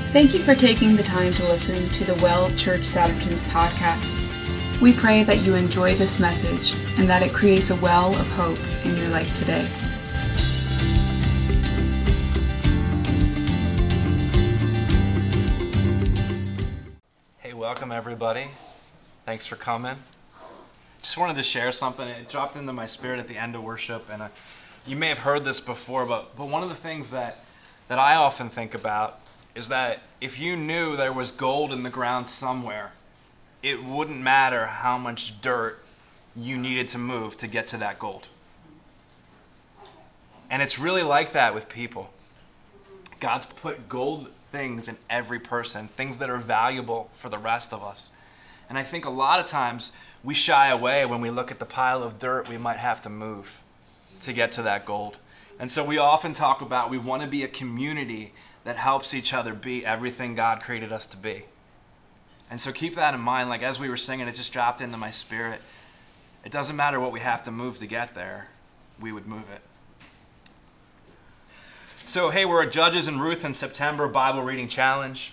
Thank you for taking the time to listen to the Well Church Satterton's podcast. We pray that you enjoy this message and that it creates a well of hope in your life today. Hey, welcome everybody. Thanks for coming. Just wanted to share something. It dropped into my spirit at the end of worship, and you may have heard this before, but one of the things that I often think about is that if you knew there was gold in the ground somewhere, it wouldn't matter how much dirt you needed to move to get to that gold. And it's really like that with people. God's put gold things in every person, things that are valuable for the rest of us. And I think a lot of times we shy away when we look at the pile of dirt we might have to move to get to that gold. And so we often talk about we want to be a community that helps each other be everything God created us to be. And so keep that in mind. Like as we were singing, it just dropped into my spirit. It doesn't matter what we have to move to get there, we would move it. So hey, we're at Judges and Ruth in September Bible Reading Challenge.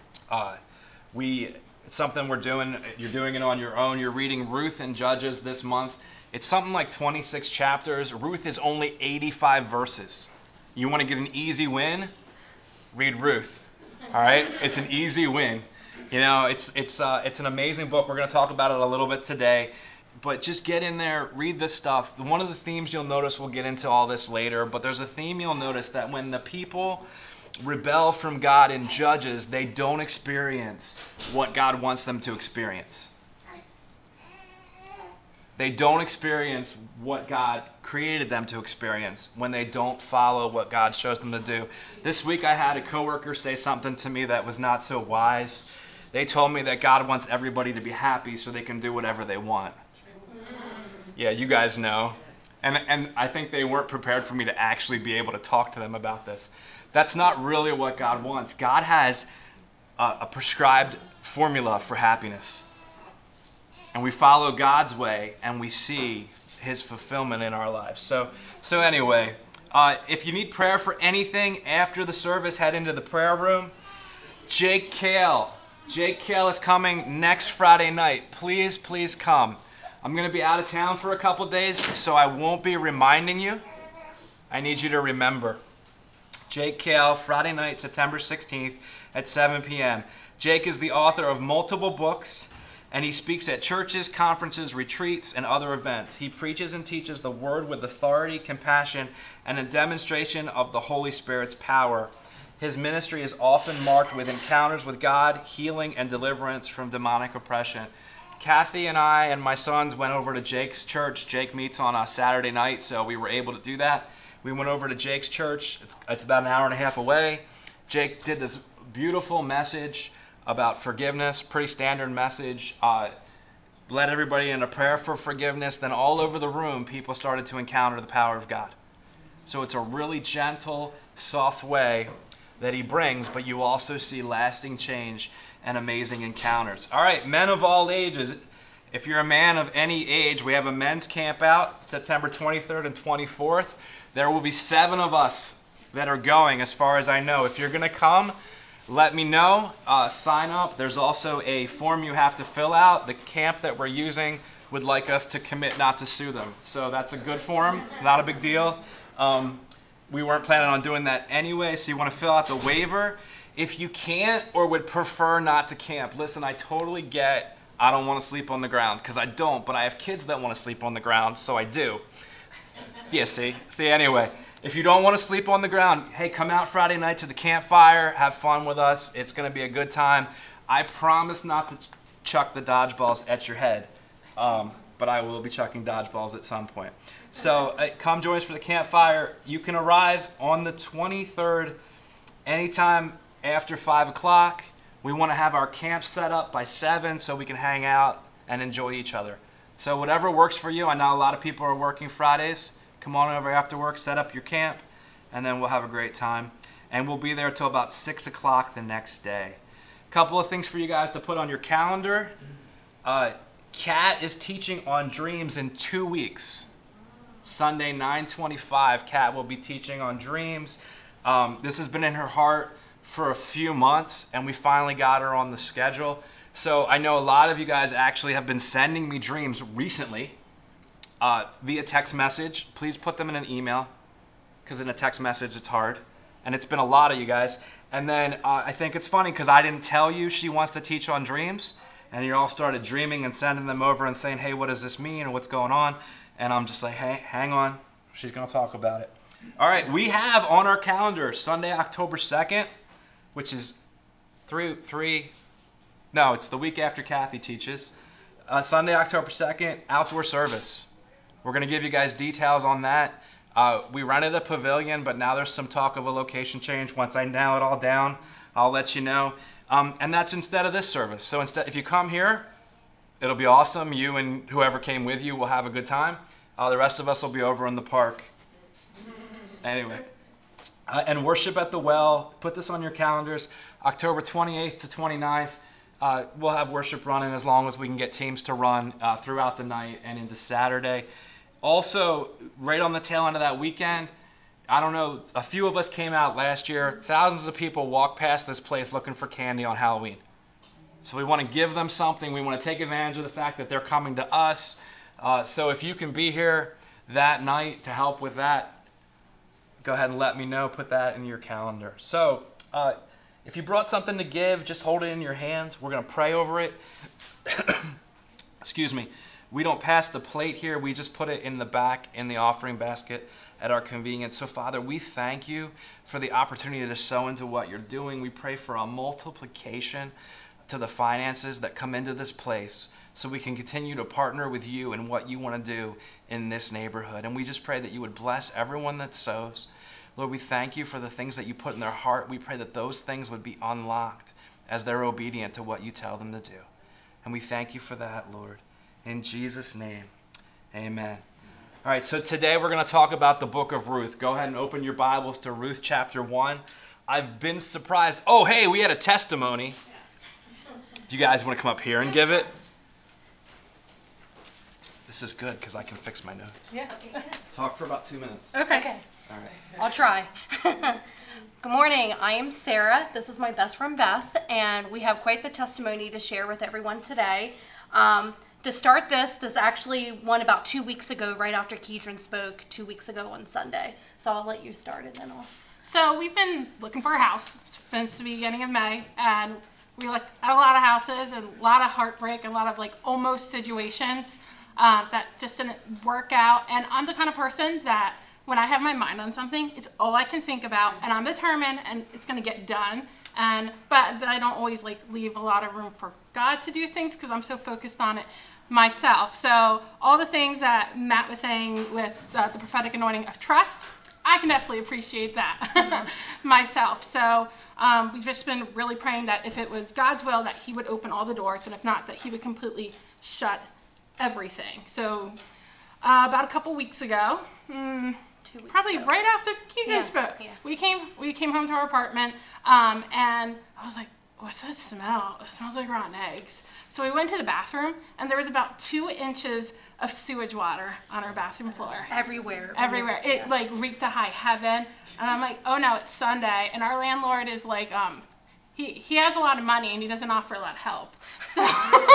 It's something we're doing. You're doing it on your own. You're reading Ruth and Judges this month. It's something like 26 chapters. Ruth is only 85 verses. You want to get an easy win? Read Ruth. All right? It's an easy win. You know, it's an amazing book. We're going to talk about it a little bit today. But just get in there, read this stuff. One of the themes you'll notice, we'll get into all this later, but there's a theme you'll notice that when the people rebel from God in Judges, they don't experience what God wants them to experience. They don't experience what God created them to experience when they don't follow what God shows them to do. This week I had a coworker say something to me that was not so wise. They told me that God wants everybody to be happy so they can do whatever they want. Yeah, you guys know. And I think they weren't prepared for me to actually be able to talk to them about this. That's not really what God wants. God has a prescribed formula for happiness. And we follow God's way, and we see His fulfillment in our lives. So anyway, if you need prayer for anything after the service, head into the prayer room. Jake Kale is coming next Friday night. Please come. I'm going to be out of town for a couple days, so I won't be reminding you. I need you to remember. Jake Kale, Friday night, September 16th at 7 p.m. Jake is the author of multiple books, and he speaks at churches, conferences, retreats, and other events. He preaches and teaches the Word with authority, compassion, and a demonstration of the Holy Spirit's power. His ministry is often marked with encounters with God, healing, and deliverance from demonic oppression. Kathy and I and my sons went over to Jake's church. Jake meets on a Saturday night, so we were able to do that. We went over to Jake's church. It's about an hour and a half away. Jake did this beautiful message about forgiveness, pretty standard message. Led everybody in a prayer for forgiveness. Then all over the room, people started to encounter the power of God. So it's a really gentle, soft way that he brings, but you also see lasting change and amazing encounters. All right, men of all ages. If you're a man of any age, we have a men's camp out September 23rd and 24th. There will be 7 of us that are going, as far as I know. If you're going to come, let me know. Sign up. There's also a form you have to fill out. The camp that we're using would like us to commit not to sue them. So that's a good form. Not a big deal. We weren't planning on doing that anyway, so you want to fill out the waiver. If you can't or would prefer not to camp, listen, I totally get I don't want to sleep on the ground, because I don't, but I have kids that want to sleep on the ground, so I do. Yeah, see, anyway. If you don't want to sleep on the ground, hey, come out Friday night to the campfire, have fun with us. It's going to be a good time. I promise not to chuck the dodgeballs at your head, but I will be chucking dodgeballs at some point. So come join us for the campfire. You can arrive on the 23rd anytime after 5 o'clock. We want to have our camp set up by 7 so we can hang out and enjoy each other. So whatever works for you. I know a lot of people are working Fridays. Come on over after work, set up your camp, and then we'll have a great time. And we'll be there till about 6 o'clock the next day. A couple of things for you guys to put on your calendar. Kat is teaching on dreams in 2 weeks. Sunday, 9:25, Kat will be teaching on dreams. This has been in her heart for a few months, and we finally got her on the schedule. So I know a lot of you guys actually have been sending me dreams recently via text message. Please put them in an email, because in a text message it's hard. And it's been a lot of you guys. And then I think it's funny because I didn't tell you she wants to teach on dreams, and you all started dreaming and sending them over and saying, hey, what does this mean and what's going on? And I'm just like, hey, hang on. She's going to talk about it. All right, we have on our calendar Sunday, October 2nd, which is it's the week after Kathy teaches. Sunday, October 2nd, outdoor service. We're going to give you guys details on that. We rented a pavilion, but now there's some talk of a location change. Once I nail it all down, I'll let you know. And that's instead of this service. So if you come here, it'll be awesome. You and whoever came with you will have a good time. The rest of us will be over in the park. Anyway. And worship at the well. Put this on your calendars. October 28th to 29th. We'll have worship running as long as we can get teams to run throughout the night and into Saturday. Also, right on the tail end of that weekend, I don't know, a few of us came out last year. Thousands of people walked past this place looking for candy on Halloween. So we want to give them something. We want to take advantage of the fact that they're coming to us. So if you can be here that night to help with that, go ahead and let me know. Put that in your calendar. So if you brought something to give, just hold it in your hands. We're going to pray over it. Excuse me. We don't pass the plate here. We just put it in the back in the offering basket at our convenience. So, Father, we thank you for the opportunity to sow into what you're doing. We pray for a multiplication to the finances that come into this place so we can continue to partner with you in what you want to do in this neighborhood. And we just pray that you would bless everyone that sows. Lord, we thank you for the things that you put in their heart. We pray that those things would be unlocked as they're obedient to what you tell them to do. And we thank you for that, Lord. In Jesus' name, amen. All right, so today we're going to talk about the book of Ruth. Go ahead and open your Bibles to Ruth chapter 1. I've been surprised. Oh, hey, we had a testimony. Do you guys want to come up here and give it? This is good because I can fix my notes. Yeah. Talk for about 2 minutes. Okay. All right. I'll try. Good morning. I am Sarah. This is my best friend Beth, and we have quite the testimony to share with everyone today. To start this actually won about 2 weeks ago, right after Keedron spoke 2 weeks ago on Sunday. So I'll let you start and then I'll... So we've been looking for a house since the beginning of May, and we looked at a lot of houses and a lot of heartbreak, a lot of like almost situations that just didn't work out. And I'm the kind of person that when I have my mind on something, it's all I can think about, and I'm determined, and it's going to get done. But I don't always like leave a lot of room for God to do things because I'm so focused on it myself. So all the things that Matt was saying with the prophetic anointing of trust, I can definitely appreciate that myself. So we've just been really praying that if it was God's will, that he would open all the doors, and if not, that he would completely shut everything. So about a couple weeks ago, 2 weeks probably ago. right after Keegan spoke, we came home to our apartment, and I was like, what's that smell? It smells like rotten eggs. So we went to the bathroom, and there was about 2 inches of sewage water on our bathroom floor. Everywhere. It like reeked to high heaven, and I'm like, oh no, it's Sunday, and our landlord is like, he has a lot of money and he doesn't offer a lot of help. So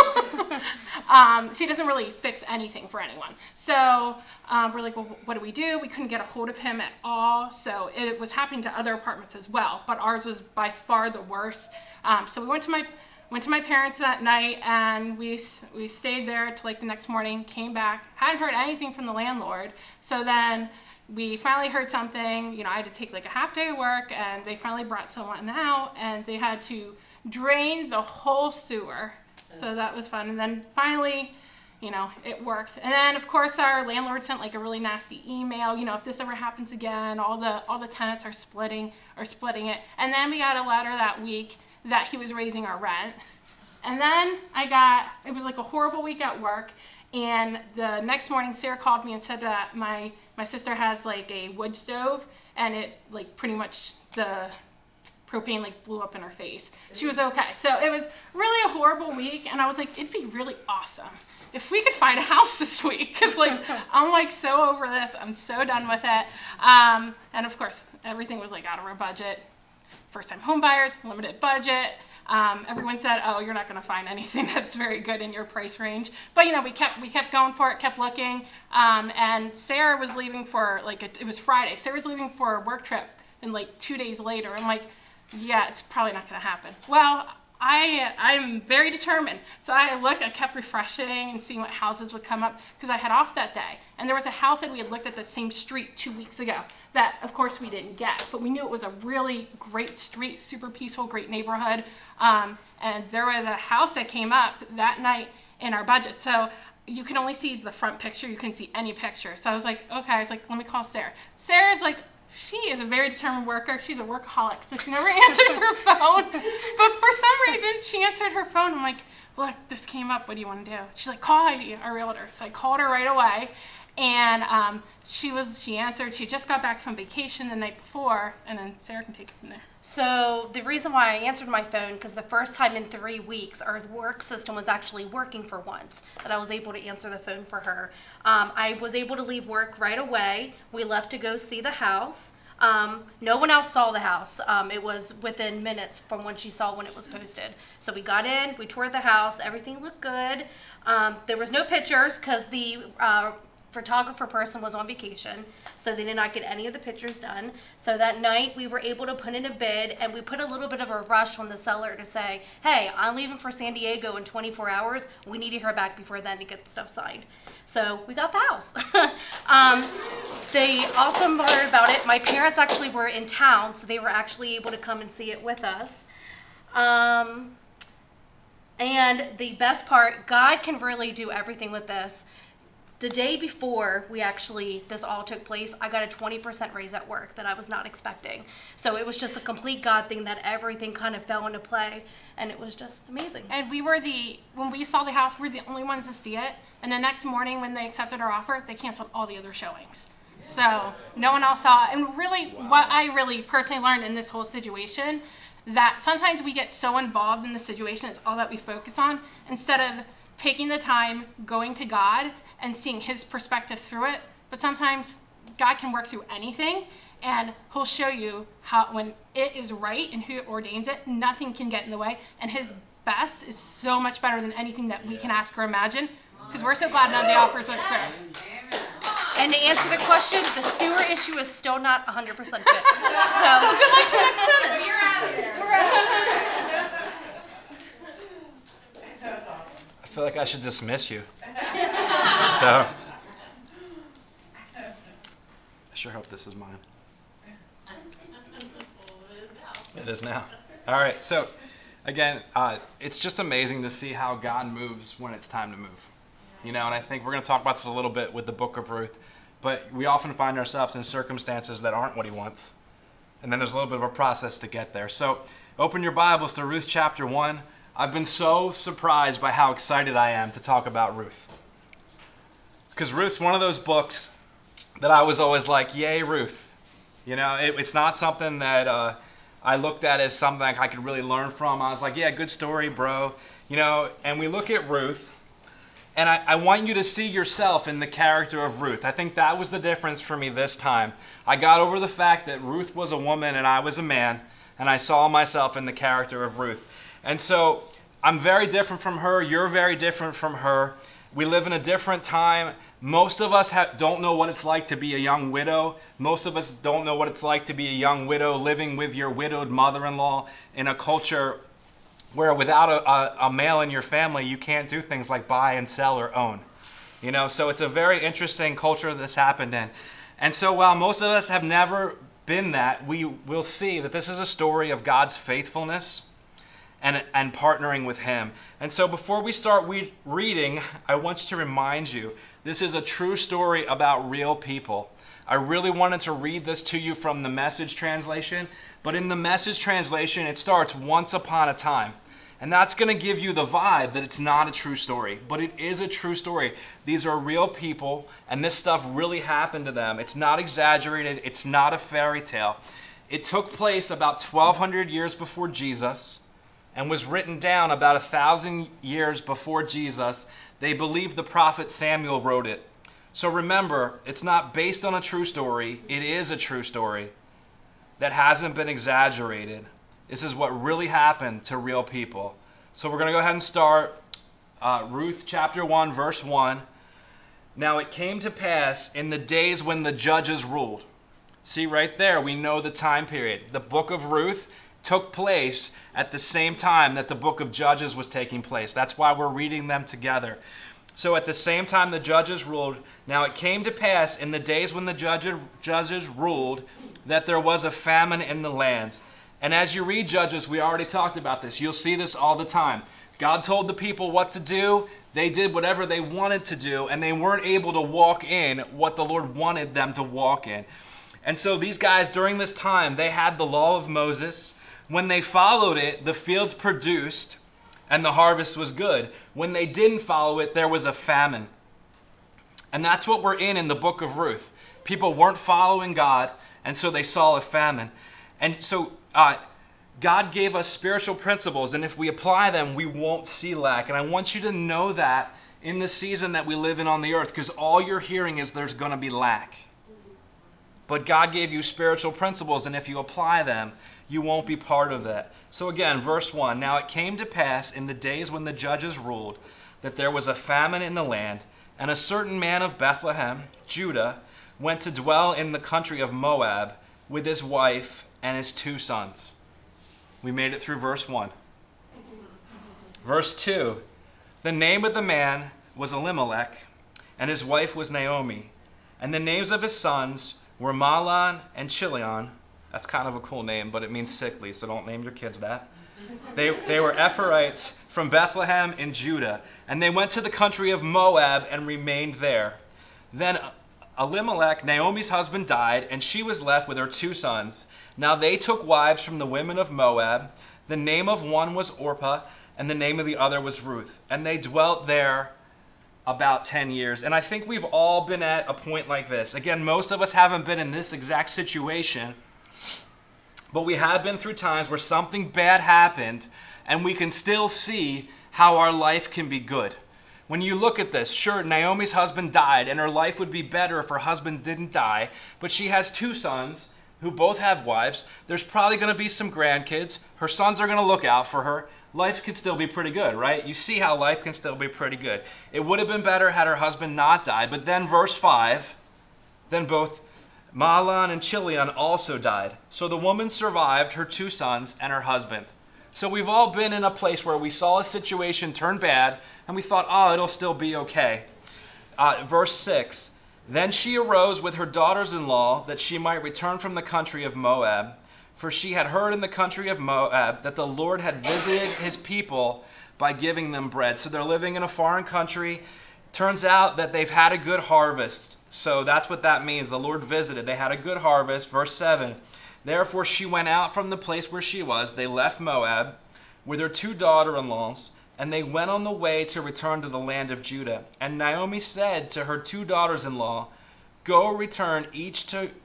he doesn't really fix anything for anyone. So we're like, well, what do? We couldn't get a hold of him at all. So it was happening to other apartments as well, but ours was by far the worst. So we went to my parents that night, and we stayed there till like the next morning, came back, hadn't heard anything from the landlord. So then we finally heard something. You know, I had to take like a half day of work, and they finally brought someone out, and they had to drain the whole sewer. So that was fun. And then finally, you know, it worked. And then of course our landlord sent like a really nasty email. You know, if this ever happens again, all the tenants are splitting it. And then we got a letter that week that he was raising our rent. And then it was like a horrible week at work. And the next morning, Sarah called me and said that my sister has like a wood stove, and it like pretty much the propane like blew up in her face. She was okay. So it was really a horrible week, and I was like, it'd be really awesome if we could find a house this week, because like I'm like so over this. I'm so done with it. And of course, everything was like out of our budget. first-time home buyers, limited budget. Everyone said, oh, you're not going to find anything that's very good in your price range. But, we kept going for it, kept looking. And Sarah was leaving for, it was Friday. Sarah was leaving for a work trip, and 2 days later, I'm like, yeah, it's probably not going to happen. Well, I'm very determined. So I kept refreshing and seeing what houses would come up because I had off that day. And there was a house that we had looked at the same street 2 weeks ago that, of course, we didn't get. But we knew it was a really great street, super peaceful, great neighborhood. And there was a house that came up that night in our budget. So you can only see the front picture. You couldn't see any picture. So I was like, okay. Let me call Sarah. Sarah's she is a very determined worker. She's a workaholic, so she never answers her phone. But for some reason, she answered her phone. I'm like, look, this came up. What do you want to do? She's like, call Heidi, our realtor. So I called her right away, and she answered. She just got back from vacation the night before, and then Sarah can take it from there. So the reason why I answered my phone, because the first time in 3 weeks, our work system was actually working for once, that I was able to answer the phone for her. I was able to leave work right away. We left to go see the house. No one else saw the house. It was within minutes from when she saw when it was posted. So we got in, we toured the house, everything looked good. There was no pictures because the photographer person was on vacation, so they did not get any of the pictures done. So that night we were able to put in a bid, and we put a little bit of a rush on the seller to say, hey, I'm leaving for San Diego in 24 hours. We need to hear back before then to get the stuff signed. So we got the house. The awesome part about it, my parents actually were in town, so they were actually able to come and see it with us. And the best part, God can really do everything with this. The day before this all took place, I got a 20% raise at work that I was not expecting. So it was just a complete God thing that everything kind of fell into play, and it was just amazing. And when we saw the house, we were the only ones to see it. And the next morning when they accepted our offer, they canceled all the other showings. So no one else saw it. And really, what I really personally learned in this whole situation, that sometimes we get so involved in the situation, it's all that we focus on, instead of taking the time, going to God, and seeing His perspective through it. But sometimes God can work through anything, and He'll show you how, when it is right and who ordains it, nothing can get in the way. And His best is so much better than anything that we can ask or imagine, because we're so glad none of the offers went through. And to answer the question, the sewer issue is still not 100% fixed. So good luck to next center. We're out of there. I feel like I should dismiss you. So, I sure hope this is mine. It is now. All right, so again, it's just amazing to see how God moves when it's time to move. And I think we're going to talk about this a little bit with the book of Ruth, but we often find ourselves in circumstances that aren't what He wants. And then there's a little bit of a process to get there. So open your Bibles to Ruth chapter 1. I've been so surprised by how excited I am to talk about Ruth. Because Ruth's one of those books that I was always like, yay, Ruth. It's not something that I looked at as something I could really learn from. I was like, yeah, good story, bro. And we look at Ruth, and I want you to see yourself in the character of Ruth. I think that was the difference for me this time. I got over the fact that Ruth was a woman and I was a man, and I saw myself in the character of Ruth. And so I'm very different from her. You're very different from her. We live in a different time. Most of us don't know what it's like to be a young widow. Most of us don't know what it's like to be a young widow living with your widowed mother-in-law in a culture where without a male in your family, you can't do things like buy and sell or own. So it's a very interesting culture this happened in. And so while most of us have never been that, we will see that this is a story of God's faithfulness and partnering with Him. And so before we start reading, I want to remind you, this is a true story about real people. I really wanted to read this to you from the Message translation, but in the Message translation, it starts once upon a time. And that's going to give you the vibe that it's not a true story, but it is a true story. These are real people, and this stuff really happened to them. It's not exaggerated. It's not a fairy tale. It took place about 1,200 years before Jesus, and was written down about 1,000 years before Jesus. They believe the prophet Samuel wrote it. So remember, it's not based on a true story. It is a true story that hasn't been exaggerated, This is what really happened to real people. So we're going to go ahead and start Ruth chapter 1, verse 1. Now it came to pass in the days when the judges ruled. See right there, we know the time period. The book of Ruth took place at the same time that the book of Judges was taking place. That's why we're reading them together. So at the same time the judges ruled, now it came to pass in the days when the judges ruled that there was a famine in the land. And as you read Judges, we already talked about this. You'll see this all the time. God told the people what to do. They did whatever they wanted to do, and they weren't able to walk in what the Lord wanted them to walk in. And so these guys, during this time, they had the law of Moses. When they followed it, the fields produced and the harvest was good. When they didn't follow it, there was a famine. And that's what we're in the book of Ruth. People weren't following God, and so they saw a famine. And so God gave us spiritual principles, and if we apply them, we won't see lack. And I want you to know that in the season that we live in on the earth, because all you're hearing is there's going to be lack. But God gave you spiritual principles, and if you apply them, you won't be part of that. So again, verse 1, now it came to pass in the days when the judges ruled that there was a famine in the land, and a certain man of Bethlehem, Judah, went to dwell in the country of Moab with his wife and his 2 sons. We made it through verse 1. Verse 2, the name of the man was Elimelech, and his wife was Naomi, and the names of his sons were Mahlon and Chilion. That's kind of a cool name, but it means sickly, so don't name your kids that. They were Ephrathites from Bethlehem in Judah, and they went to the country of Moab and remained there. Then Elimelech, Naomi's husband, died, and she was left with her 2 sons. Now they took wives from the women of Moab. The name of one was Orpah, and the name of the other was Ruth. And they dwelt there about 10 years. And I think we've all been at a point like this. Again, most of us haven't been in this exact situation, but we have been through times where something bad happened, and we can still see how our life can be good. When you look at this, sure, Naomi's husband died, and her life would be better if her husband didn't die, but she has 2 sons who both have wives. There's probably going to be some grandkids. Her sons are going to look out for her. Life could still be pretty good, right? You see how life can still be pretty good. It would have been better had her husband not died, but then verse 5, then both Mahlon and Chilion also died. So the woman survived her 2 sons and her husband. So we've all been in a place where we saw a situation turn bad, and we thought, oh, it'll still be okay. Verse 6, then she arose with her daughters-in-law that she might return from the country of Moab, for she had heard in the country of Moab that the Lord had visited his people by giving them bread. So they're living in a foreign country. Turns out that they've had a good harvest. So that's what that means. The Lord visited. They had a good harvest. Verse 7, therefore she went out from the place where she was. They left Moab with her 2 daughter-in-laws, and they went on the way to return to the land of Judah. And Naomi said to her 2 daughters-in-law, go return each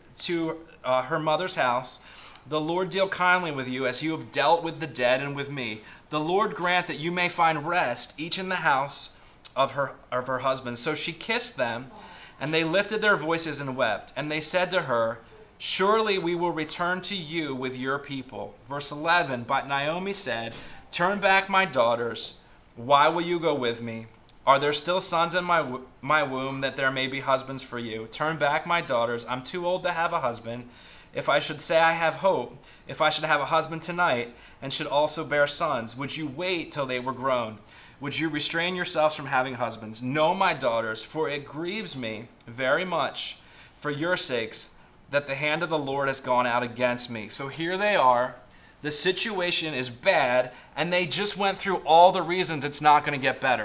to her mother's house. The Lord deal kindly with you as you have dealt with the dead and with me. The Lord grant that you may find rest, each in the house of her husband. So she kissed them, and they lifted their voices and wept. And they said to her, surely we will return to you with your people. Verse 11, but Naomi said, turn back, my daughters. Why will you go with me? Are there still sons in my womb that there may be husbands for you? Turn back, my daughters. I'm too old to have a husband. If I should say I have hope, if I should have a husband tonight, and should also bear sons, would you wait till they were grown? Would you restrain yourselves from having husbands? No, my daughters, for it grieves me very much for your sakes that the hand of the Lord has gone out against me. So here they are. The situation is bad, and they just went through all the reasons it's not going to get better.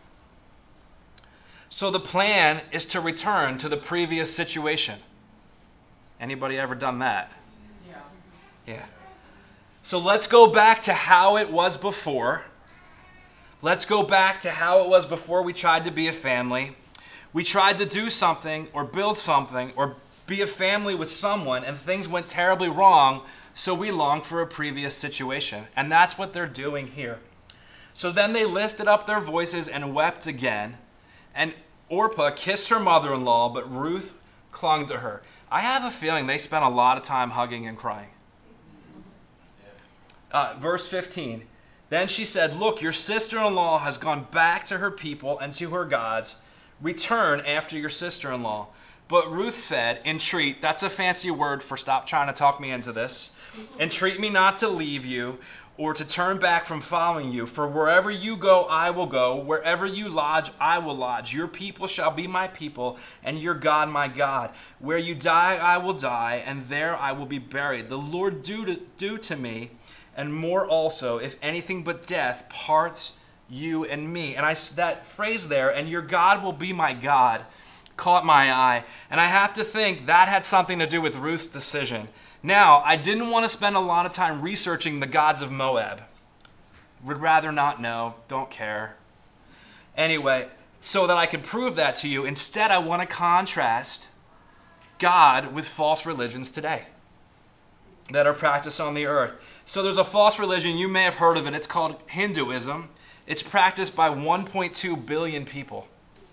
So the plan is to return to the previous situation. Anybody ever done that? Yeah. So let's go back to how it was before. Let's go back to how it was before we tried to be a family. We tried to do something or build something or be a family with someone, and things went terribly wrong, so we longed for a previous situation. And that's what they're doing here. So then they lifted up their voices and wept again. And Orpah kissed her mother-in-law, but Ruth clung to her. I have a feeling they spent a lot of time hugging and crying. Verse 15. Then she said, "Look, your sister-in-law has gone back to her people and to her gods. Return after your sister-in-law." But Ruth said, "Entreat," that's a fancy word for stop trying to talk me into this. "Entreat me not to leave you or to turn back from following you. For wherever you go, I will go. Wherever you lodge, I will lodge. Your people shall be my people, and your God my God. Where you die, I will die, and there I will be buried. The Lord do to me, and more also, if anything but death parts you and me." And that phrase there, "and your God will be my God," caught my eye. And I have to think that had something to do with Ruth's decision. Now, I didn't want to spend a lot of time researching the gods of Moab. Would rather not know, don't care. Anyway, so that I could prove that to you, instead I want to contrast God with false religions today that are practiced on the earth. So there's a false religion, you may have heard of it, it's called Hinduism. It's practiced by 1.2 billion people.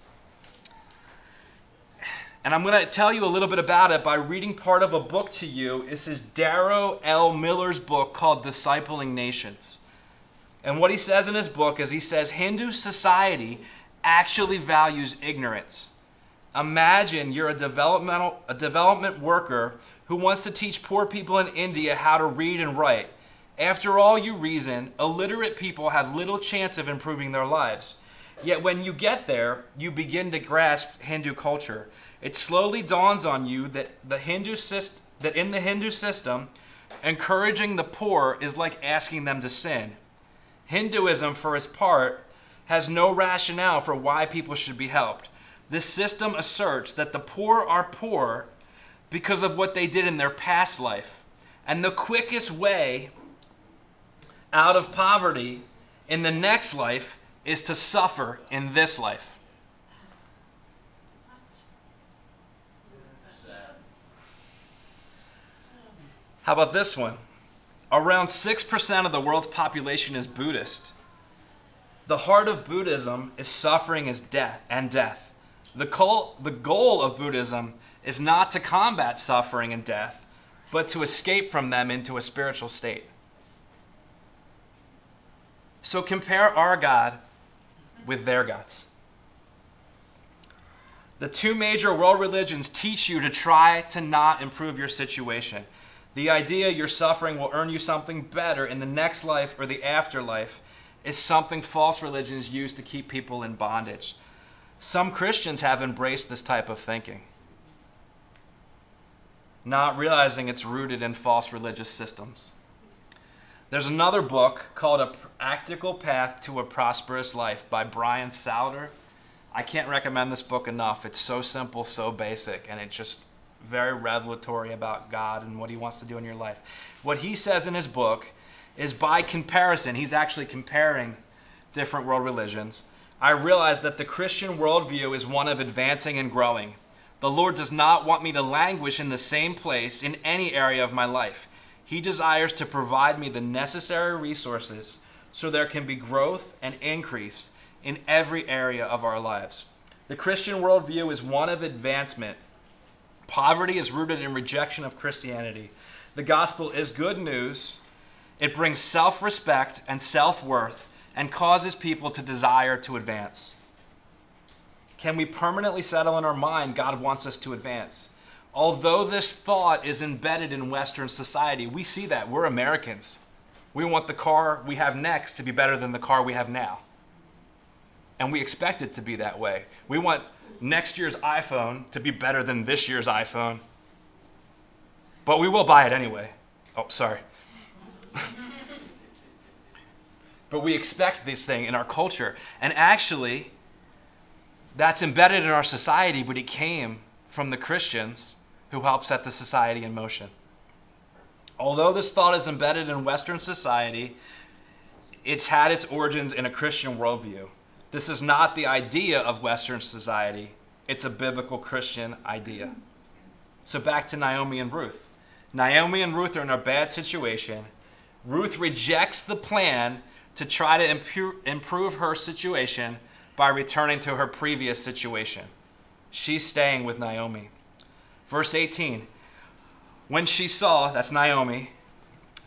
And I'm going to tell you a little bit about it by reading part of a book to you. This is Darrow L. Miller's book called Discipling Nations. And what he says in his book is he says Hindu society actually values ignorance. Imagine you're a development worker who wants to teach poor people in India how to read and write. After all, you reason, illiterate people have little chance of improving their lives. Yet when you get there, you begin to grasp Hindu culture. It slowly dawns on you that in the Hindu system, encouraging the poor is like asking them to sin. Hinduism, for its part, has no rationale for why people should be helped. This system asserts that the poor are poor because of what they did in their past life. And the quickest way out of poverty in the next life is to suffer in this life. How about this one? Around 6% of the world's population is Buddhist. The heart of Buddhism is suffering and death. The goal of Buddhism is not to combat suffering and death, but to escape from them into a spiritual state. So compare our God with their gods. The two major world religions teach you to try to not improve your situation. The idea your suffering will earn you something better in the next life or the afterlife is something false religions use to keep people in bondage. Some Christians have embraced this type of thinking, not realizing it's rooted in false religious systems. There's another book called A Practical Path to a Prosperous Life by Brian Souter. I can't recommend this book enough. It's so simple, so basic, and it's just very revelatory about God and what He wants to do in your life. What he says in his book is, by comparison, he's actually comparing different world religions. I realize that the Christian worldview is one of advancing and growing. The Lord does not want me to languish in the same place in any area of my life. He desires to provide me the necessary resources so there can be growth and increase in every area of our lives. The Christian worldview is one of advancement. Poverty is rooted in rejection of Christianity. The gospel is good news. It brings self-respect and self-worth and causes people to desire to advance. Can we permanently settle in our mind God wants us to advance? Although this thought is embedded in Western society, we see that. We're Americans. We want the car we have next to be better than the car we have now. And we expect it to be that way. We want next year's iPhone to be better than this year's iPhone. But we will buy it anyway. Oh, sorry. But we expect this thing in our culture. And actually, that's embedded in our society, but it came from the Christians who helped set the society in motion. Although this thought is embedded in Western society, it's had its origins in a Christian worldview. This is not the idea of Western society. It's a biblical Christian idea. So back to Naomi and Ruth. Naomi and Ruth are in a bad situation. Ruth rejects the plan to try to improve her situation by returning to her previous situation. She's staying with Naomi. Verse 18. When she saw, that's Naomi,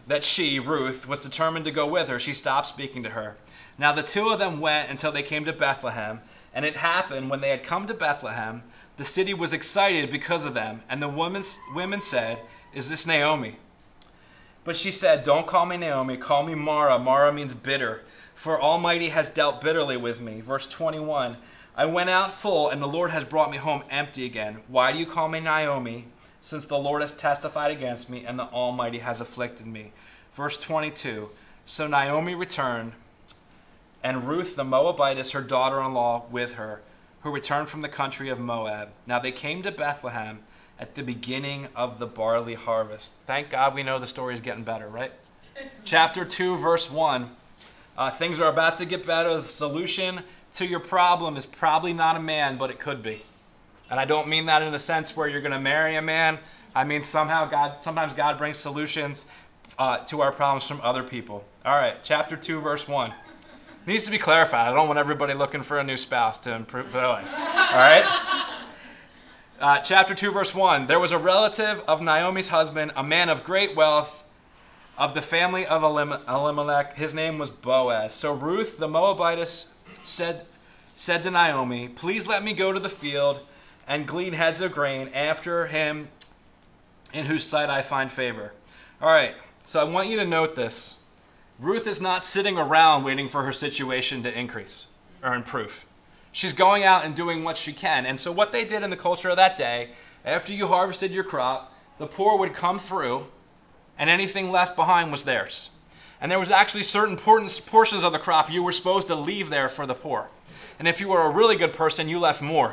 that she, Ruth, was determined to go with her, she stopped speaking to her. Now the two of them went until they came to Bethlehem. And it happened, when they had come to Bethlehem, the city was excited because of them. And the women said, "Is this Naomi?" But she said, "Don't call me Naomi, call me Mara." Mara means bitter. For Almighty has dealt bitterly with me. Verse 21, I went out full, and the Lord has brought me home empty again. Why do you call me Naomi, since the Lord has testified against me, and the Almighty has afflicted me? Verse 22, so Naomi returned, and Ruth the Moabitess, her daughter-in-law, with her, who returned from the country of Moab. Now they came to Bethlehem at the beginning of the barley harvest. Thank God we know the story is getting better, right? Chapter 2, verse 1. Things are about to get better. The solution to your problem is probably not a man, but it could be. And I don't mean that in the sense where you're going to marry a man. I mean sometimes God brings solutions to our problems from other people. All right, chapter 2, verse 1. Needs to be clarified. I don't want everybody looking for a new spouse to improve their life. All right? Chapter 2, verse 1. There was a relative of Naomi's husband, a man of great wealth, of the family of Elimelech. His name was Boaz. So Ruth the Moabitess said to Naomi, "Please let me go to the field and glean heads of grain after him in whose sight I find favor." All right, so I want you to note this. Ruth is not sitting around waiting for her situation to increase or improve. She's going out and doing what she can. And so what they did in the culture of that day, after you harvested your crop, the poor would come through, and anything left behind was theirs. And there was actually certain portions of the crop you were supposed to leave there for the poor. And if you were a really good person, you left more.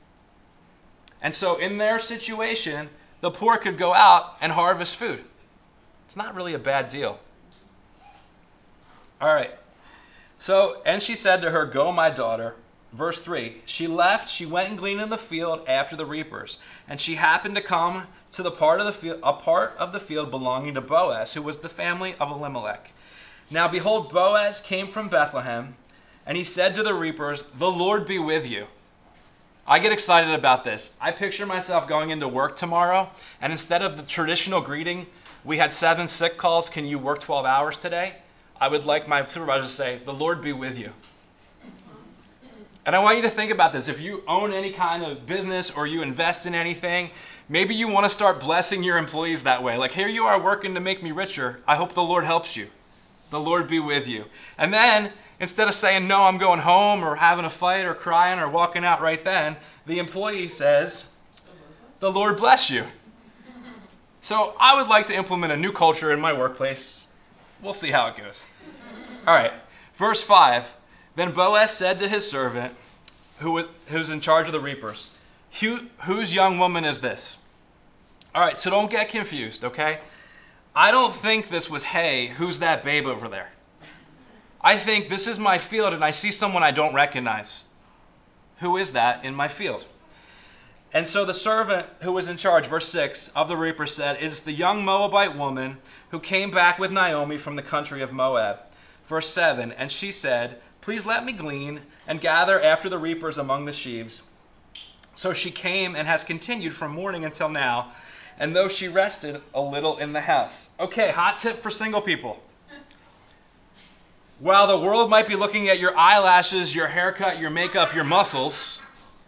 And so in their situation, the poor could go out and harvest food. It's not really a bad deal. All right. So, and she said to her, "Go, my daughter." Verse 3, she left, she went and gleaned in the field after the reapers. And she happened to come to a part of the field belonging to Boaz, who was the family of Elimelech. Now behold, Boaz came from Bethlehem, and he said to the reapers, "The Lord be with you." I get excited about this. I picture myself going into work tomorrow, and instead of the traditional greeting, "We had 7 sick calls, can you work 12 hours today?" I would like my supervisor to say, "The Lord be with you." And I want you to think about this. If you own any kind of business or you invest in anything, maybe you want to start blessing your employees that way. Like, here you are working to make me richer. I hope the Lord helps you. The Lord be with you. And then, instead of saying, "No, I'm going home," or having a fight or crying or walking out right then, the employee says, "The Lord bless you." So I would like to implement a new culture in my workplace. We'll see how it goes. All right, verse 5. Then Boaz said to his servant, who's in charge of the reapers, "Whose young woman is this?" All right, so don't get confused, okay? I don't think this was, "Hey, who's that babe over there?" I think this is my field and I see someone I don't recognize. Who is that in my field? And so the servant who was in charge, verse 6, of the reapers said, "It is the young Moabite woman who came back with Naomi from the country of Moab." Verse 7, and she said, "Please let me glean and gather after the reapers among the sheaves." So she came and has continued from morning until now, and though she rested a little in the house. Okay, hot tip for single people. While the world might be looking at your eyelashes, your haircut, your makeup, your muscles,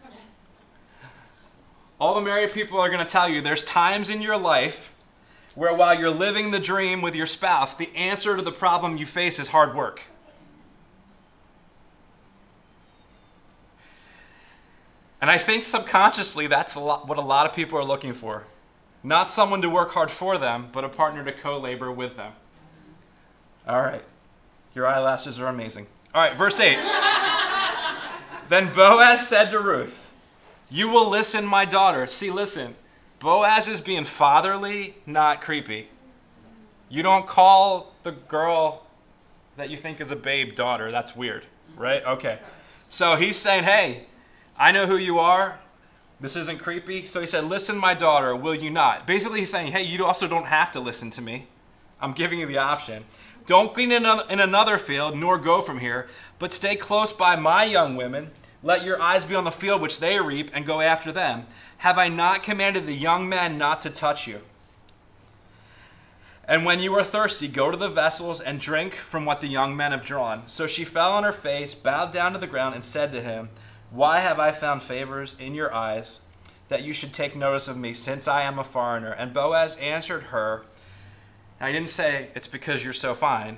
all the married people are going to tell you there's times in your life where while you're living the dream with your spouse, the answer to the problem you face is hard work. And I think subconsciously that's what a lot of people are looking for. Not someone to work hard for them, but a partner to co-labor with them. All right. Your eyelashes are amazing. All right, verse 8. Then Boaz said to Ruth, "You will listen, my daughter." See, listen. Boaz is being fatherly, not creepy. You don't call the girl that you think is a babe daughter. That's weird, right? Okay. So he's saying, "Hey, I know who you are. This isn't creepy." So he said, "Listen, my daughter, will you not?" Basically, he's saying, hey, you also don't have to listen to me. I'm giving you the option. "Don't glean in another field, nor go from here, but stay close by my young women. Let your eyes be on the field which they reap, and go after them. Have I not commanded the young men not to touch you?" And when you are thirsty, go to the vessels and drink from what the young men have drawn. So she fell on her face, bowed down to the ground, and said to him, Why have I found favors in your eyes, that you should take notice of me, since I am a foreigner? And Boaz answered her, and I didn't say, it's because you're so fine.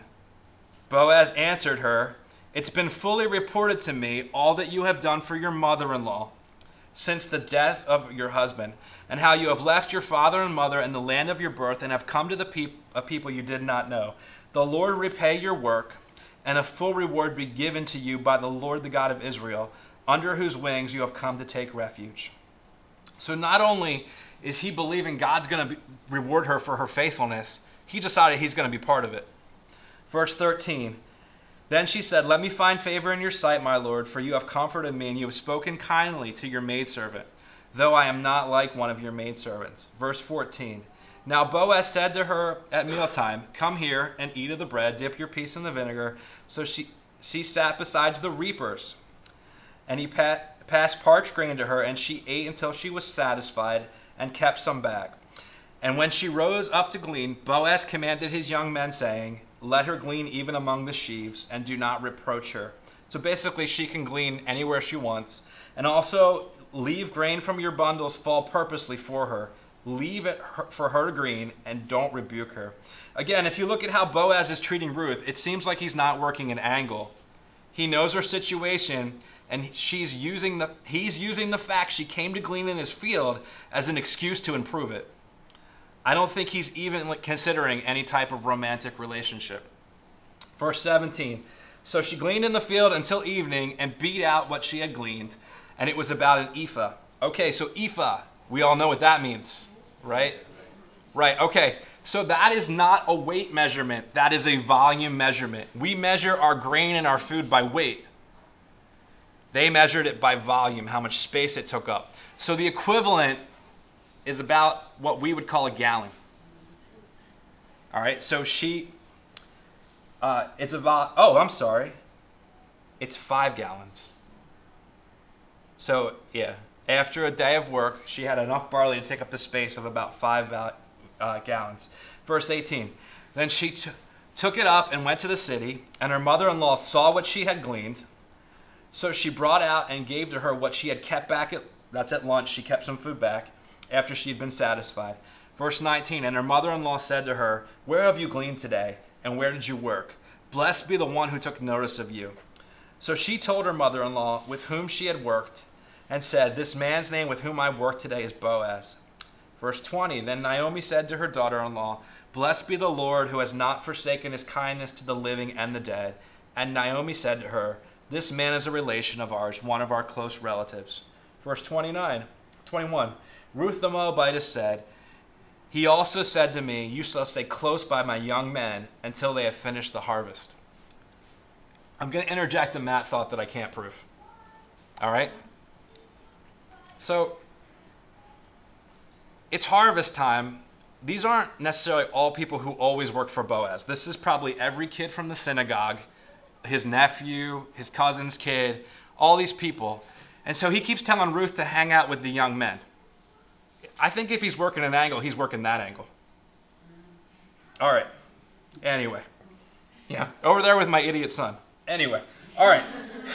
Boaz answered her, It's been fully reported to me all that you have done for your mother-in-law since the death of your husband, and how you have left your father and mother and the land of your birth, and have come to a people you did not know. The Lord repay your work, and a full reward be given to you by the Lord the God of Israel, under whose wings you have come to take refuge. So not only is he believing God's going to reward her for her faithfulness, he decided he's going to be part of it. Verse 13, Then she said, Let me find favor in your sight, my lord, for you have comforted me, and you have spoken kindly to your maidservant, though I am not like one of your maidservants. Verse 14, Now Boaz said to her at mealtime, Come here and eat of the bread, dip your piece in the vinegar. So she sat beside the reapers, and he passed parched grain to her, and she ate until she was satisfied, and kept some back. And when she rose up to glean, Boaz commanded his young men, saying, Let her glean even among the sheaves, and do not reproach her. So basically, she can glean anywhere she wants. And also, leave grain from your bundles fall purposely for her. Leave it for her to glean, and don't rebuke her. Again, if you look at how Boaz is treating Ruth, it seems like he's not working an angle. He knows her situation, and he's using the fact she came to glean in his field as an excuse to improve it. I don't think he's even considering any type of romantic relationship. Verse 17, So she gleaned in the field until evening and beat out what she had gleaned, and it was about an ephah. Okay, so ephah, we all know what that means, right? Right, okay. So that is not a weight measurement. That is a volume measurement. We measure our grain and our food by weight. They measured it by volume, how much space it took up. So the equivalent is about what we would call a gallon. All right, so it's 5 gallons. So, yeah, after a day of work, she had enough barley to take up the space of about 5 gallons. Verse 18, Then she took it up and went to the city, and her mother-in-law saw what she had gleaned. So she brought out and gave to her what she had kept back. That's at lunch. She kept some food back after she had been satisfied. Verse 19, And her mother-in-law said to her, Where have you gleaned today, and where did you work? Blessed be the one who took notice of you. So she told her mother-in-law with whom she had worked, and said, This man's name with whom I work today is Boaz. Verse 20, Then Naomi said to her daughter-in-law, Blessed be the Lord who has not forsaken his kindness to the living and the dead. And Naomi said to her, This man is a relation of ours, one of our close relatives. Verse 21, Ruth the Moabitess said, He also said to me, You shall stay close by my young men until they have finished the harvest. I'm going to interject a Matt thought that I can't prove. All right? So, it's harvest time. These aren't necessarily all people who always work for Boaz. This is probably every kid from the synagogue, his nephew, his cousin's kid, all these people. And so he keeps telling Ruth to hang out with the young men. I think if he's working an angle, he's working that angle. All right. Anyway. Yeah. Over there with my idiot son. Anyway. All right.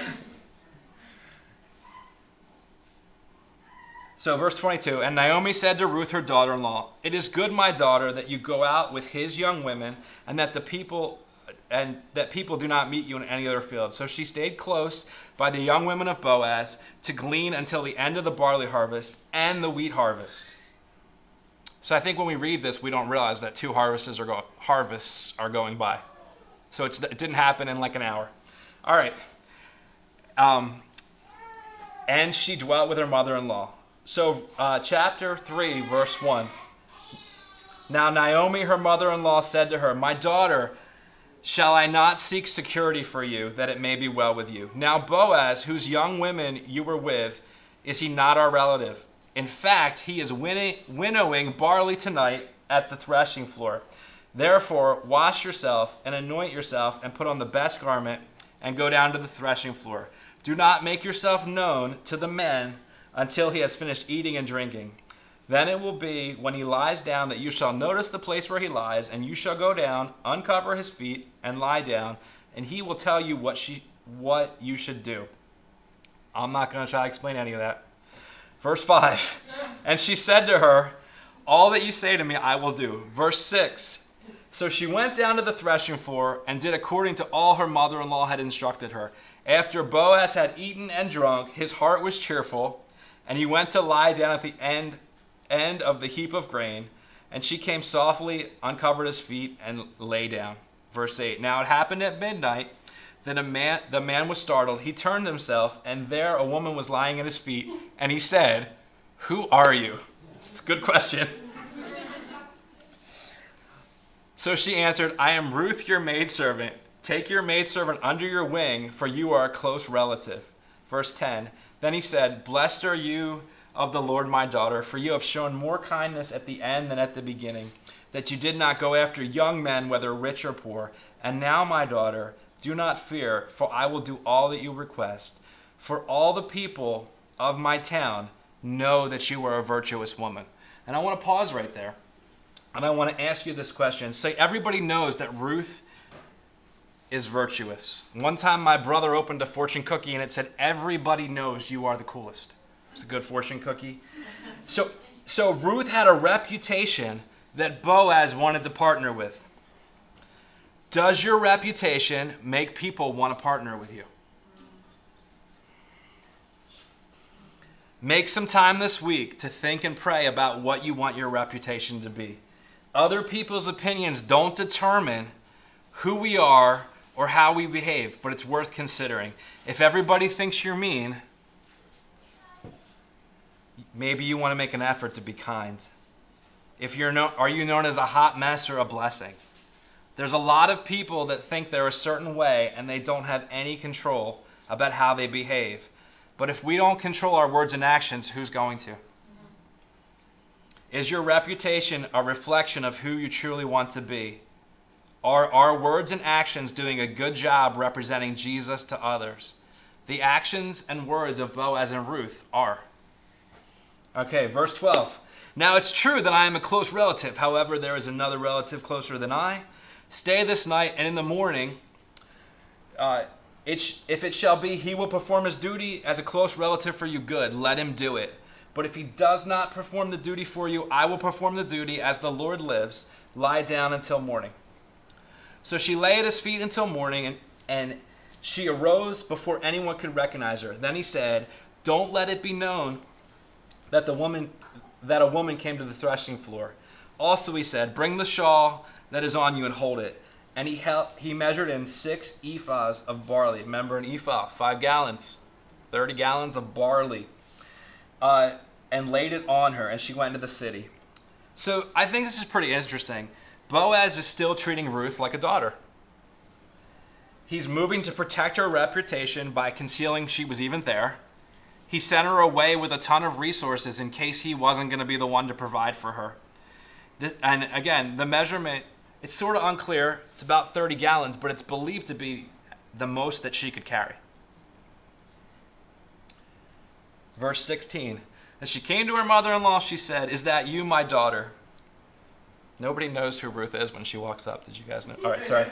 So verse 22, And Naomi said to Ruth, her daughter-in-law, It is good, my daughter, that you go out with his young women, and that people do not meet you in any other field. So she stayed close by the young women of Boaz to glean until the end of the barley harvest and the wheat harvest. So I think when we read this, we don't realize that 2 harvests are going by. So it didn't happen in like an hour. All right. And she dwelt with her mother-in-law. So chapter 3, verse 1. Now Naomi, her mother-in-law, said to her, My daughter, shall I not seek security for you, that it may be well with you? Now Boaz, whose young women you were with, is he not our relative? In fact, he is winnowing barley tonight at the threshing floor. Therefore, wash yourself and anoint yourself and put on the best garment and go down to the threshing floor. Do not make yourself known to the men until he has finished eating and drinking. Then it will be when he lies down that you shall notice the place where he lies, and you shall go down, uncover his feet, and lie down, and he will tell you what you should do. I'm not going to try to explain any of that. Verse 5, and she said to her, all that you say to me I will do. Verse 6, so she went down to the threshing floor and did according to all her mother-in-law had instructed her. After Boaz had eaten and drunk, his heart was cheerful, and he went to lie down at the end of the heap of grain, and she came softly, uncovered his feet, and lay down. Verse 8, now it happened at midnight that the man was startled. He turned himself, and there a woman was lying at his feet, and he said, who are you? It's a good question. So she answered, I am Ruth, your maidservant. Take your maidservant under your wing, for you are a close relative. Verse 10, then he said, blessed are you of the Lord, my daughter, for you have shown more kindness at the end than at the beginning, that you did not go after young men, whether rich or poor. And now, my daughter, do not fear, for I will do all that you request. For all the people of my town know that you are a virtuous woman. And I want to pause right there. And I want to ask you this question. Say, everybody knows that Ruth is virtuous. One time my brother opened a fortune cookie and it said, everybody knows you are the coolest. It's a good fortune cookie. So Ruth had a reputation that Boaz wanted to partner with. Does your reputation make people want to partner with you? Make some time this week to think and pray about what you want your reputation to be. Other people's opinions don't determine who we are or how we behave, but it's worth considering. If everybody thinks you're mean, maybe you want to make an effort to be kind. Are you known as a hot mess or a blessing? There's a lot of people that think they're a certain way and they don't have any control about how they behave. But if we don't control our words and actions, who's going to? Is your reputation a reflection of who you truly want to be? Are our words and actions doing a good job representing Jesus to others? The actions and words of Boaz and Ruth are. Okay, verse 12. Now it's true that I am a close relative. However, there is another relative closer than I. Stay this night, and in the morning, if it shall be, he will perform his duty as a close relative for you, good. Let him do it. But if he does not perform the duty for you, I will perform the duty as the Lord lives. Lie down until morning. So she lay at his feet until morning, and she arose before anyone could recognize her. Then he said, don't let it be known that a woman came to the threshing floor. Also he said, bring the shawl that is on you and hold it. And he measured in 6 ephahs of barley. Remember, an ephah, 5 gallons, 30 gallons of barley. And laid it on her, and she went into the city. So I think this is pretty interesting. Boaz is still treating Ruth like a daughter. He's moving to protect her reputation by concealing she was even there. He sent her away with a ton of resources in case he wasn't going to be the one to provide for her. And again, the measurement, it's sort of unclear. It's about 30 gallons, but it's believed to be the most that she could carry. Verse 16. As she came to her mother-in-law, she said, is that you, my daughter? Nobody knows who Ruth is when she walks up. Did you guys know? All right, sorry.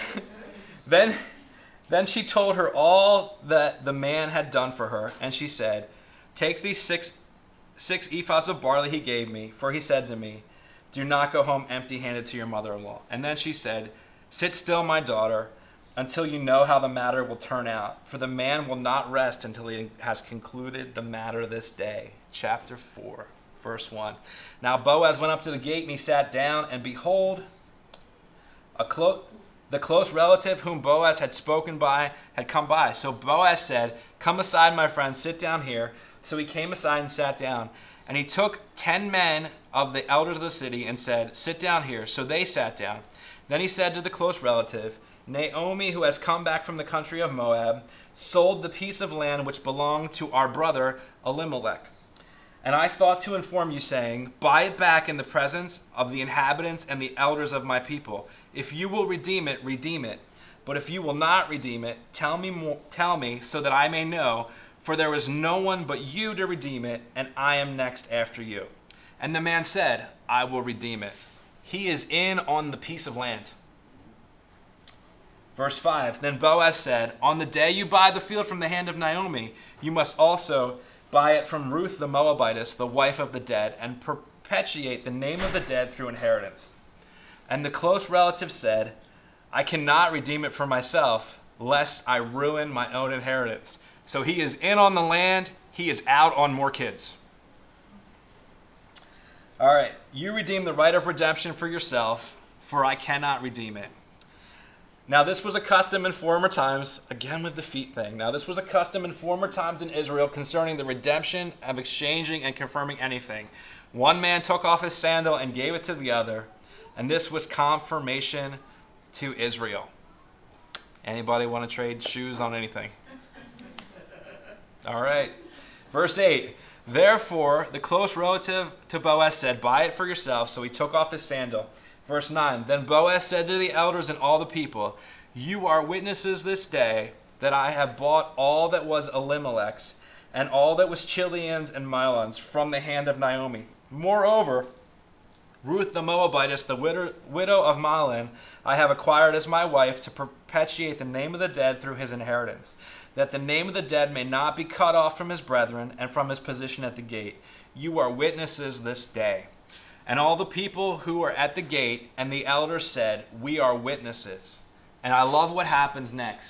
Then she told her all that the man had done for her, and she said, take these six ephahs of barley he gave me, for he said to me, do not go home empty-handed to your mother-in-law. And then she said, sit still, my daughter, until you know how the matter will turn out. For the man will not rest until he has concluded the matter this day. Chapter 4, verse 1. Now Boaz went up to the gate, and he sat down, and behold, the close relative whom Boaz had spoken by had come by. So Boaz said, come aside, my friend, sit down here. So he came aside and sat down. And he took 10 men of the elders of the city and said, sit down here. So they sat down. Then he said to the close relative, Naomi, who has come back from the country of Moab, sold the piece of land which belonged to our brother Elimelech. And I thought to inform you, saying, buy it back in the presence of the inhabitants and the elders of my people. If you will redeem it, redeem it. But if you will not redeem it, tell me so that I may know, for there is no one but you to redeem it, and I am next after you. And the man said, I will redeem it. He is in on the piece of land. Verse 5, then Boaz said, on the day you buy the field from the hand of Naomi, you must also buy it from Ruth the Moabitess, the wife of the dead, and perpetuate the name of the dead through inheritance. And the close relative said, I cannot redeem it for myself, lest I ruin my own inheritance. So he is in on the land, he is out on more kids. All right, you redeem the right of redemption for yourself, for I cannot redeem it. Now this was a custom in former times, again with the feet thing. Now this was a custom in former times in Israel concerning the redemption of exchanging and confirming anything. One man took off his sandal and gave it to the other, and this was confirmation to Israel. Anybody want to trade shoes on anything? All right. Verse 8. Therefore, the close relative to Boaz said, buy it for yourself. So he took off his sandal. Verse 9. Then Boaz said to the elders and all the people, you are witnesses this day that I have bought all that was Elimelech's and all that was Chilion's and Mahlon's from the hand of Naomi. Moreover, Ruth the Moabitess, the widow of Mahlon, I have acquired as my wife to perpetuate the name of the dead through his inheritance, that the name of the dead may not be cut off from his brethren and from his position at the gate. You are witnesses this day. And all the people who were at the gate and the elders said, we are witnesses. And I love what happens next.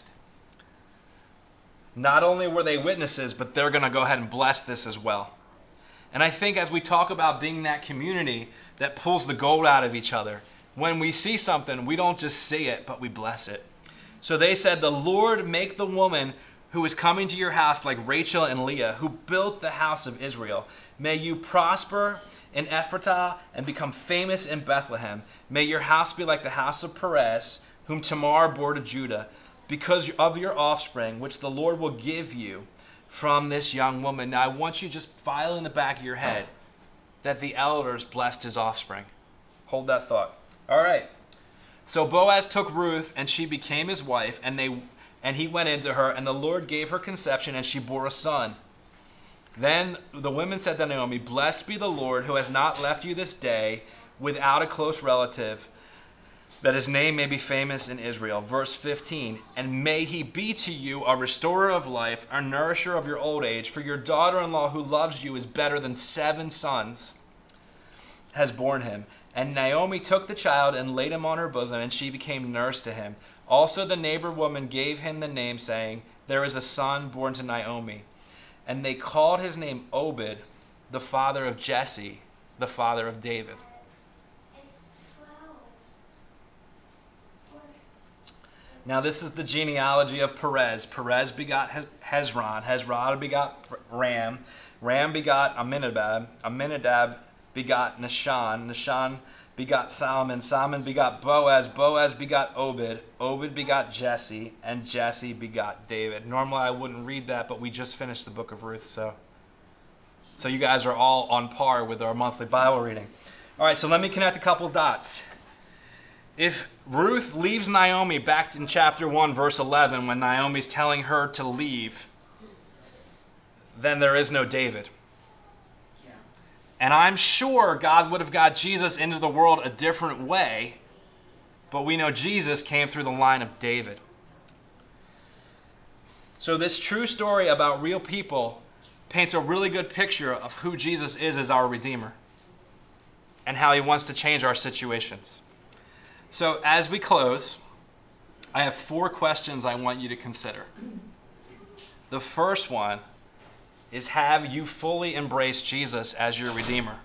Not only were they witnesses, but they're going to go ahead and bless this as well. And I think as we talk about being that community that pulls the gold out of each other, when we see something, we don't just see it, but we bless it. So they said, the Lord make the woman who is coming to your house like Rachel and Leah, who built the house of Israel. May you prosper in Ephratah and become famous in Bethlehem. May your house be like the house of Perez, whom Tamar bore to Judah, because of your offspring, which the Lord will give you from this young woman. Now I want you to just file in the back of your head that the elders blessed his offspring. Hold that thought. All right. So Boaz took Ruth, and she became his wife, and he went into her, and the Lord gave her conception, and she bore a son. Then the women said to Naomi, blessed be the Lord, who has not left you this day without a close relative, that his name may be famous in Israel. Verse 15, and may he be to you a restorer of life, a nourisher of your old age, for your daughter-in-law who loves you is better than 7 sons has borne him. And Naomi took the child and laid him on her bosom, and she became nurse to him. Also the neighbor woman gave him the name, saying, there is a son born to Naomi. And they called his name Obed, the father of Jesse, the father of David. Now this is the genealogy of Perez. Perez begot Hezron. Hezron begot Ram. Ram begot Amminadab. Amminadab begot Nahshon. Nahshon begot Salmon. Salmon begot Boaz. Boaz begot Obed. Obed begot Jesse. And Jesse begot David. Normally I wouldn't read that, but we just finished the book of Ruth, so you guys are all on par with our monthly Bible reading. All right, so let me connect a couple dots. If Ruth leaves Naomi back in chapter 1, verse 11, when Naomi's telling her to leave, then there is no David. And I'm sure God would have got Jesus into the world a different way, but we know Jesus came through the line of David. So this true story about real people paints a really good picture of who Jesus is as our Redeemer and how he wants to change our situations. So as we close, I have 4 questions I want you to consider. The first one is, have you fully embraced Jesus as your Redeemer?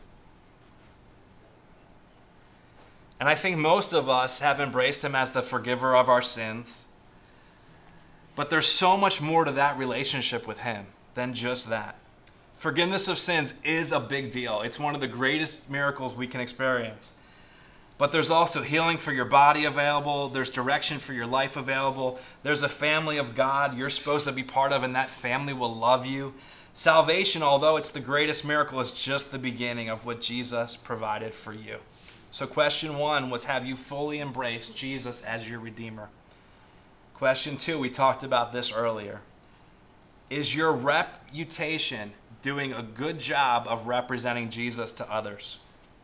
And I think most of us have embraced him as the forgiver of our sins. But there's so much more to that relationship with him than just that. Forgiveness of sins is a big deal. It's one of the greatest miracles we can experience. But there's also healing for your body available. There's direction for your life available. There's a family of God you're supposed to be part of, and that family will love you. Salvation, although it's the greatest miracle, is just the beginning of what Jesus provided for you. So question 1 was, have you fully embraced Jesus as your Redeemer? Question 2, we talked about this earlier. Is your reputation doing a good job of representing Jesus to others?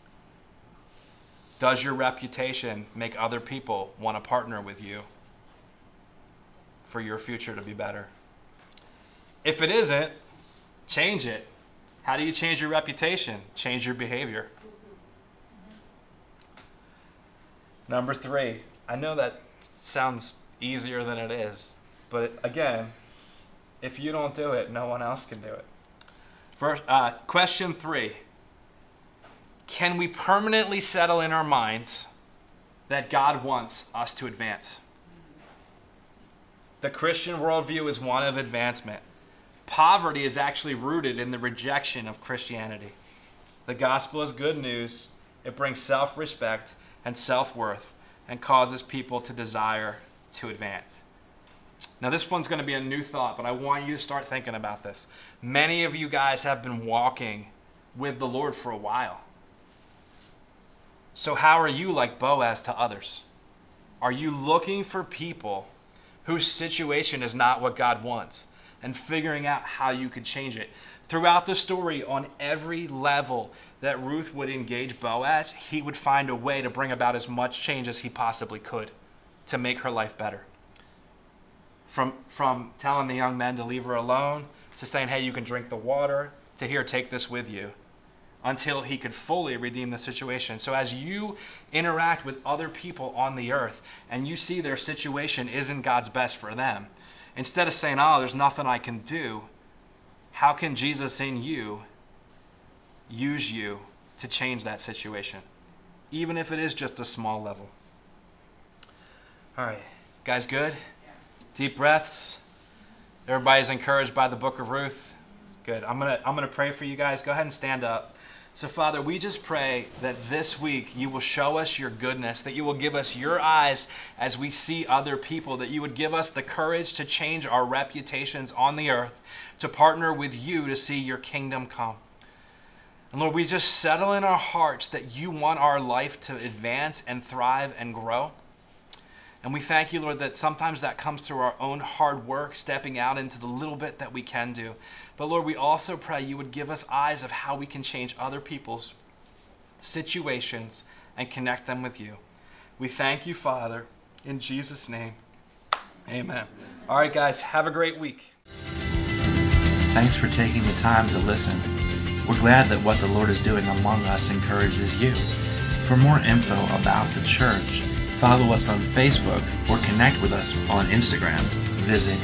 Does your reputation make other people want to partner with you for your future to be better? If it isn't, change it. How do you change your reputation? Change your behavior. Number 3. I know that sounds easier than it is, but again, if you don't do it, no one else can do it. First, question 3. Can we permanently settle in our minds that God wants us to advance? The Christian worldview is one of advancement. Poverty is actually rooted in the rejection of Christianity. The gospel is good news. It brings self-respect and self-worth and causes people to desire to advance. Now, this one's going to be a new thought, but I want you to start thinking about this. Many of you guys have been walking with the Lord for a while. So how are you like Boaz to others? Are you looking for people whose situation is not what God wants and figuring out how you could change it? Throughout the story, on every level that Ruth would engage Boaz, he would find a way to bring about as much change as he possibly could to make her life better. From telling the young men to leave her alone, to saying, hey, you can drink the water, to here, take this with you, until he could fully redeem the situation. So as you interact with other people on the earth and you see their situation isn't God's best for them, instead of saying, oh, there's nothing I can do, how can Jesus in you use you to change that situation, even if it is just a small level? All right, guys, good? Deep breaths. Everybody's encouraged by the book of Ruth. Good. I'm gonna pray for you guys. Go ahead and stand up. So, Father, we just pray that this week you will show us your goodness, that you will give us your eyes as we see other people, that you would give us the courage to change our reputations on the earth, to partner with you to see your kingdom come. And Lord, we just settle in our hearts that you want our life to advance and thrive and grow. And we thank you, Lord, that sometimes that comes through our own hard work, stepping out into the little bit that we can do. But Lord, we also pray you would give us eyes of how we can change other people's situations and connect them with you. We thank you, Father, in Jesus' name. Amen. All right, guys, have a great week. Thanks for taking the time to listen. We're glad that what the Lord is doing among us encourages you. For more info about the church, follow us on Facebook or connect with us on Instagram. Visit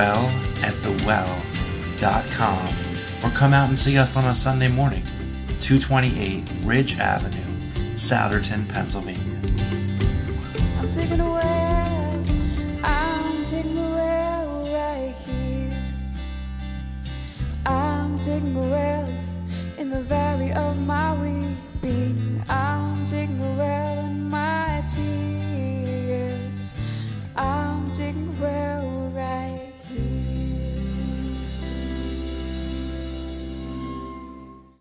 dwellatthewell.com or come out and see us on a Sunday morning, 228 Ridge Avenue, Souderton, Pennsylvania. I'm taking a well right here. I'm taking a well in the valley of my weeping.